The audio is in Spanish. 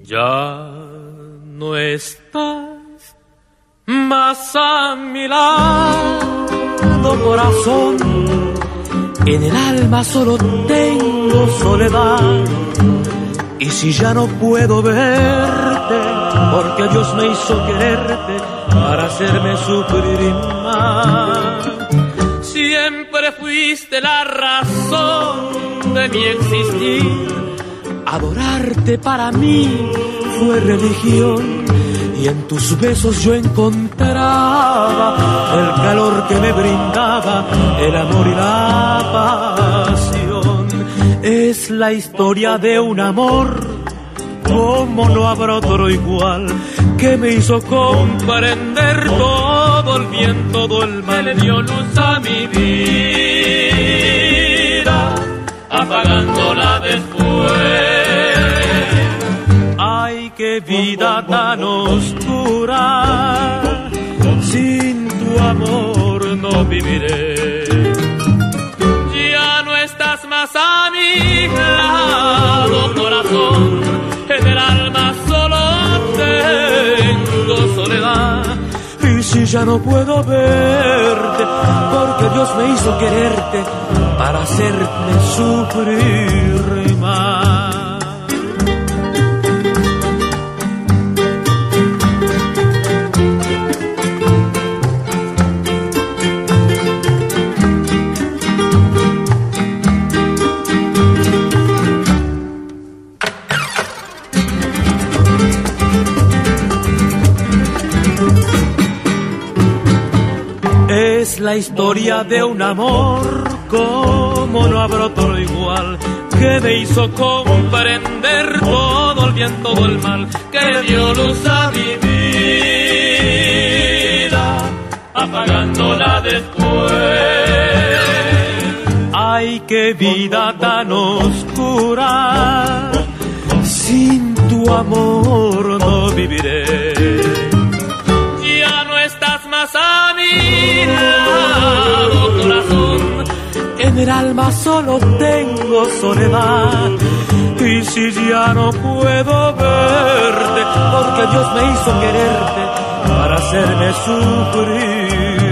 Ya no estás más a mi lado, corazón. En el alma solo tengo soledad. Y si ya no puedo verte, porque Dios me hizo quererte para hacerme sufrir más. Siempre fuiste la razón de mi existir. Adorarte para mí fue religión. Y en tus besos yo encontraba el calor que me brindaba el amor y la pasión. Es la historia de un amor, como no habrá otro igual, que me hizo comprender todo el bien, todo el mal. Le dio luz a mi vida, apagándola después. Ay, qué vida tan oscura, sin tu amor no viviré. Ya no estás más a mi lado, corazón. En el alma solo tengo soledad. Y si ya no puedo verte, porque Dios me hizo quererte para hacerme sufrir más. Es la historia de un amor, como no habrá otro igual, que me hizo comprender todo el bien, todo el mal, que dio luz a mi vida, apagándola después. Ay, qué vida tan oscura, sin tu amor no viviré. A mi lado, corazón. En el alma solo tengo soledad. Y si ya no puedo verte, porque Dios me hizo quererte para hacerme sufrir